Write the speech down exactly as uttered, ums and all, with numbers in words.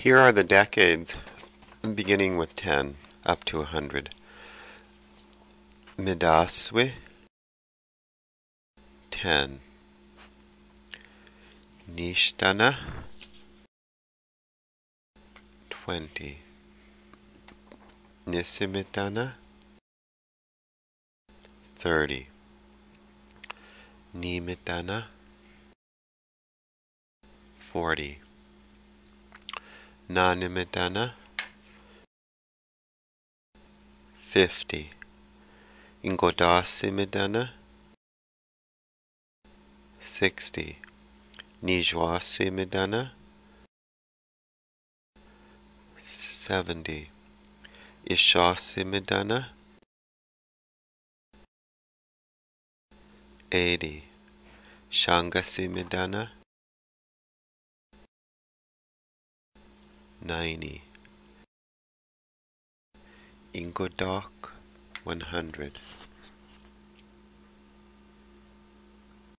Here are the decades, beginning with ten up to a hundred. Midaswe, ten. Nishtana, twenty. Nisimitana, thirty. Nimitana, forty. Nanimitana, fifty. Ingodasimidana, sixty. Nijwasimidana, seventy. Ishasimidana, eighty. Shangasimidana, ninety. Ingodak, one hundred.